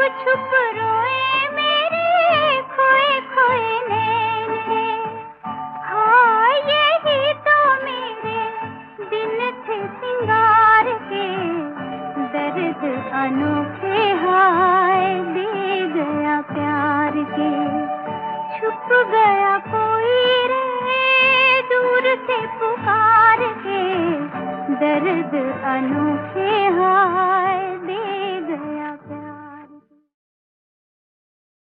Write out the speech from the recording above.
छुप रोए मेरे खोए खोए नैन है। हाँ यही तो मेरे दिन थे सिंगार के, दर्द अनोखे हाय दे गया प्यार के। छुप गया कोई रे दूर से पुकार के, दर्द अनोखे हाय